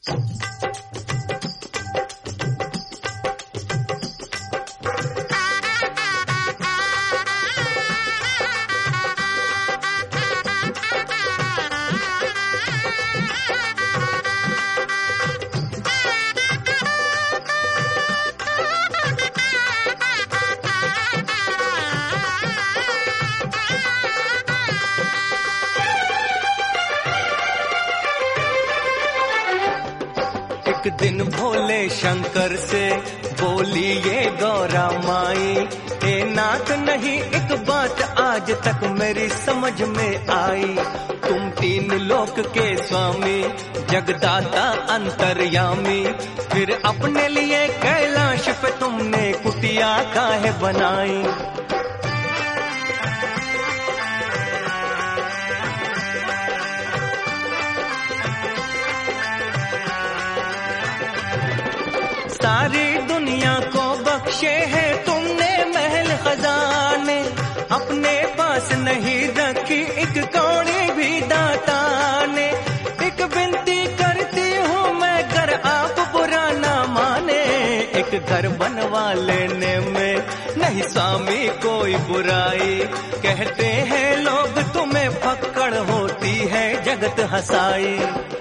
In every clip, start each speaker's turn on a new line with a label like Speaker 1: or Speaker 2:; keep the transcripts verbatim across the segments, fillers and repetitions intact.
Speaker 1: एक दिन भोले शंकर से बोली ये गौरा माई, ए नाथ नहीं एक बात आज तक मेरी समझ में आई। तुम तीन लोक के स्वामी, जगदाता अंतर्यामी, फिर अपने लिए कैलाश पे तुमने कुटिया काहे बनाई। सारी दुनिया को बख्शे है तुमने महल खजाने, अपने पास नहीं रखी एक कौड़ी भी दाता ने। एक विनती करती हूँ मैं कर आप बुरा ना माने, एक घर बनवा लेने में नहीं स्वामी कोई बुराई। कहते हैं लोग तुम्हें फक्कड़ होती है जगत हंसाई।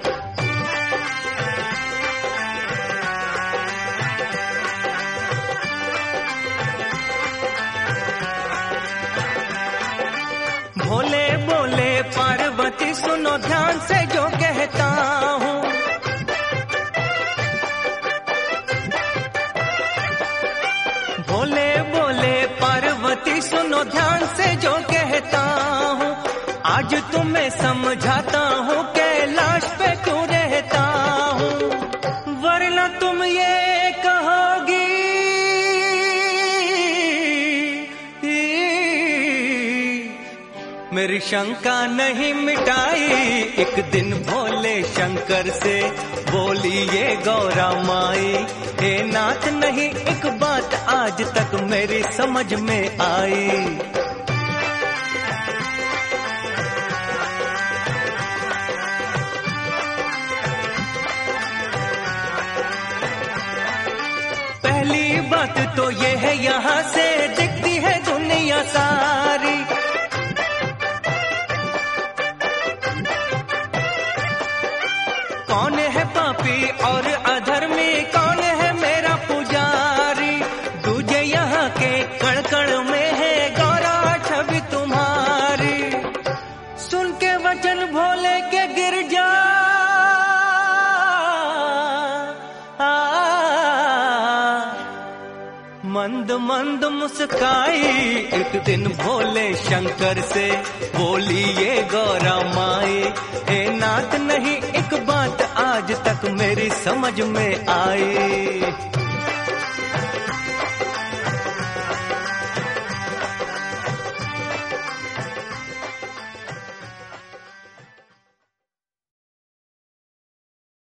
Speaker 1: भोले बोले पार्वती सुनो ध्यान से जो कहता हूँ, भोले बोले पार्वती सुनो ध्यान से जो कहता हूँ। आज तुम्हें समझाता हूँ कैलाश पे क्यों रहता हूँ, वरना तुम ये कहोगी मेरी शंका नहीं मिटाई। एक दिन भोले शंकर से बोली ये गौरा माई, हे नाथ नहीं एक बात आज तक मेरी समझ में आई। पहली बात तो ये है यहाँ से दिखती है दुनिया सारी, कौन है पापी और अधर्मी, कौन है मेरा पुजारी। दूजे यहाँ के कण कण में है गौरा छवि तुम्हारी। सुन के वचन भोले के गिर जा मंद मंद मुस्काई। एक दिन भोले शंकर से बोली ये गौरा माई, हे नाथ नहीं एक बात आज तक मेरी समझ में आई।